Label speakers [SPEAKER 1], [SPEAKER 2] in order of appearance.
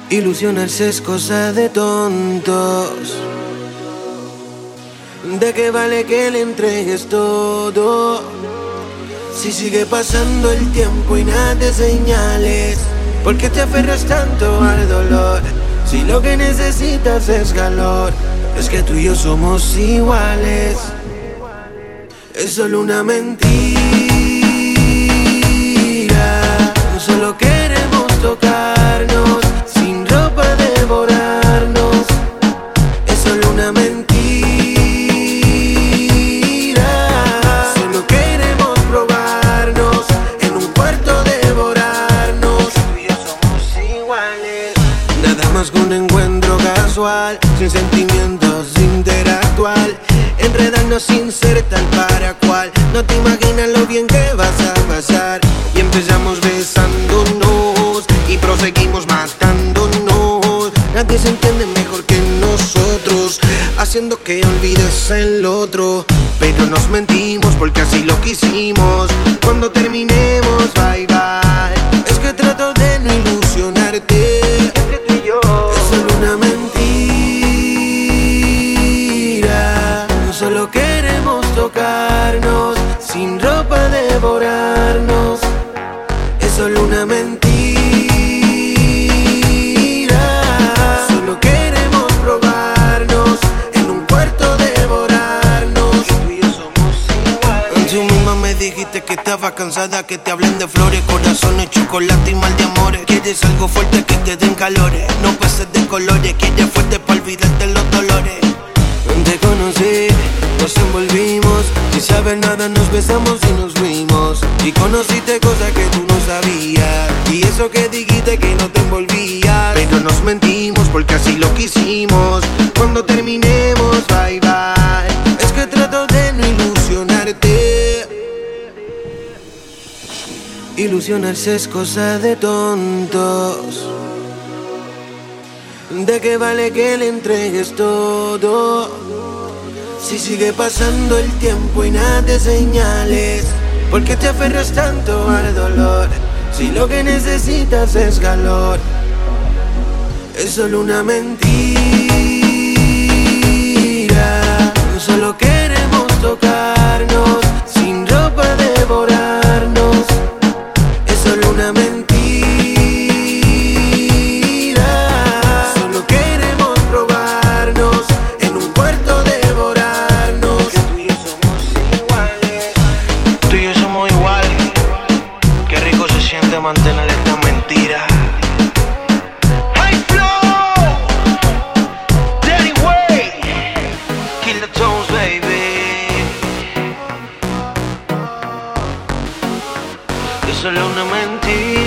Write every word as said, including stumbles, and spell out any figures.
[SPEAKER 1] Ilusionarse es cosa de tontos. ¿De qué vale que le entregues todo si sigue pasando el tiempo y nada de señales? ¿Por qué te aferras tanto al dolor si lo que necesitas es calor? Es que tú y yo somos iguales. Es solo una mentira. Solo queremos tocarnos, sin ropa devorarnos. Es solo una mentira. Solo queremos probarnos, en un cuarto devorarnos. Tú y yo somos iguales. Nada más que un encuentro casual, sin sentimientos, interactual. Enredarnos sin ser tal para cual. No te imaginas lo bien que vas a pasar. Y empezamos besándonos y proseguimos matándonos. Nadie se entiende mejor que nosotros, haciendo que olvides el otro. Pero nos mentimos porque así lo quisimos. Cuando terminemos, bye bye. Es que trato de no ilusionarte. Entre tú y yo es solo una mentira. Solo queremos tocarnos, sin ropa devorarnos. Es solo una mentira. Solo queremos probarnos, en un cuarto devorarnos. Tú y yo somos iguales. Tú misma me dijiste que estabas cansada, que te hablen de flores, corazones, chocolate y mal de amores. Quieres algo fuerte que te den calores, no pases de colores. Quieres fuerte para olvidarte los dolores. Te conocí, nos envolvimos, sin saber nada nos besamos y nos fuimos. Y conociste cosas que tú no sabías, y eso que dijiste que no te envolvías. Pero nos mentimos porque así lo quisimos. Cuando terminemos, bye bye. Es que trato de no ilusionarte. Ilusionarse es cosa de tontos. ¿De qué vale que le entregues todo si sigue pasando el tiempo y nada de señales? ¿Por qué te aferras tanto al dolor si lo que necesitas es calor? Es solo una mentira. Solo queremos tocarnos, sin ropa devorarnos. Es solo una mentira. Mantener esta mentira. High flow, Daddy Way, kill the tones, baby. Es solo una mentira.